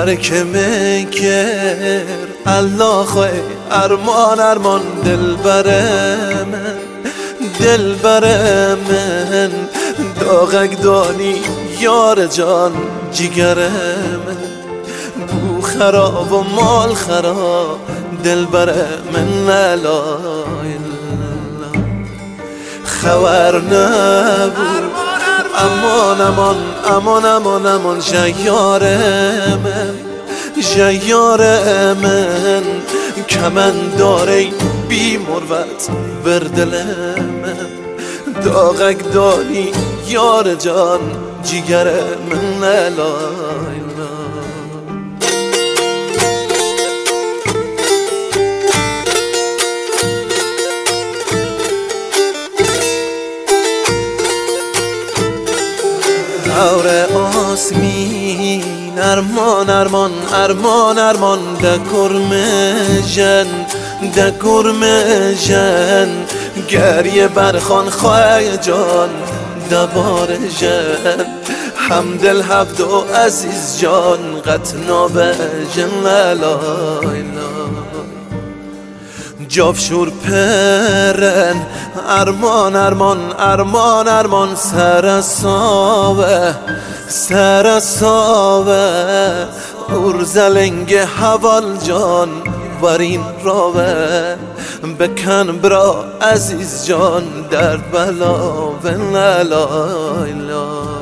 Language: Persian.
ترک میکر الله خواه ارمان ارمان دل برمن دل برمن داغک دانی یار جان جگر من بو خراب و مال خراب دل برمن لا خبر نبود امان امان امان امان امان جیار من کمن داره بی مروت بر دل من داغک دانی یار جان جگر من لا دور آسمین ارمان ارمان ارمان ارمان دکرم جن گریه برخان خواه جان دبار جن همدل حبد و عزیز جان قطنا به جن لا جافشور پرن ارمان ارمان ارمان ارمان سرساوه ارزلنگ حوال جان ورین راوه بکن برا عزیز جان درد بلا لا